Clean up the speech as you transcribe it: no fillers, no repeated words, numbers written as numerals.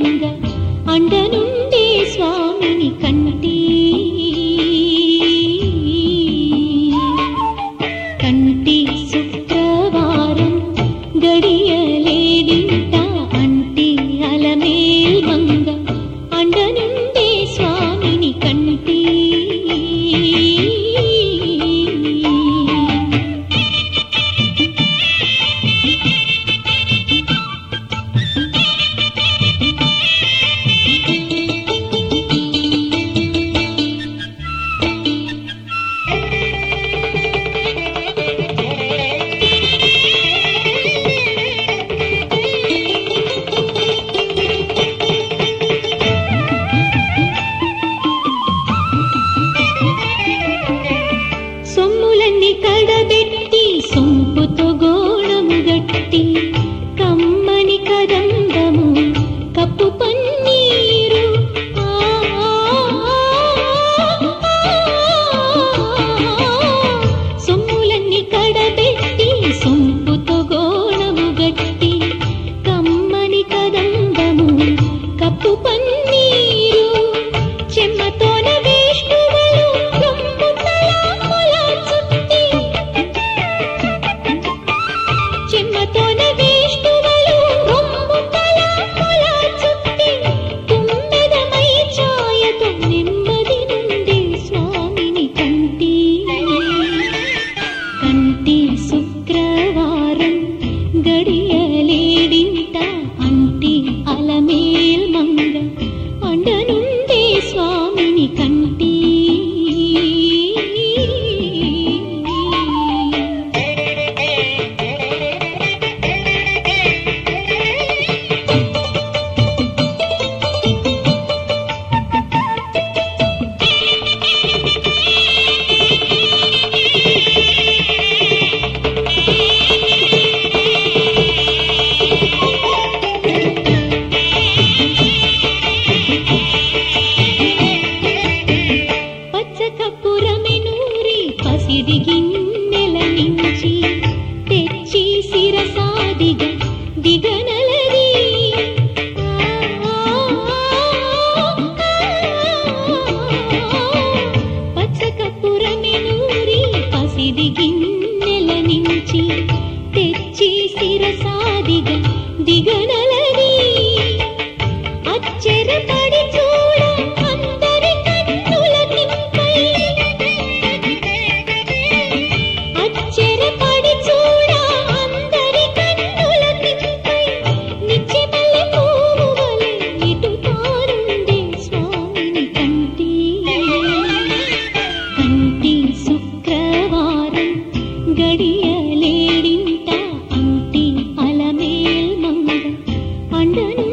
మంగ అండనుండే స్వామిని కంటి కంటి శుక్రవారం గడియలేడింట అంటి అలమేల్ మంగ అండనుండే స్వామిని కంటి సొమ్ములన్నీ కడబెట్టి సొంపుతో గోణము గట్టి కమ్మని కదంబము కప్పు పన్నీరు సొమ్ములన్నీ కడబెట్టి సొంపుతో గోణము గట్టి కమ్మని కదంబము కప్పు పన్నీరు చెమ్మతోన విష్ణువులు చెమ్మతోన విష్ణువులు రొమ్ము కళాముల చుట్టి తుమ్మెదమై ఛాయతో నెమ్మది నుండే స్వామిని కంటి కంటి శుక్రవారం గడియలేడింట అంటి అలమేల్ మంగ అండనుండే స్వామిని కంటి పచ్చకపురమెనూరి పసిడి గిన్నెల నుంచి తెచ్చి శిరసాదిగా దిగనలది పచ్చకపురమెనూరి పసిడి గిన్నెల నుంచి తెచ్చి శిరసాదిగా దిగనలది అచ్చెరపడి చూడ అందరి కన్నుల నింపై అచ్చెరపడి చూడ అందరి కన్నుల నింపై నిత్యమల్లె పువ్వు వలె ఇటు తారుండే స్వామిని కంటి కంటి శుక్రవారం గడియలేడింట అంటి అలమేల్ మంగ అండను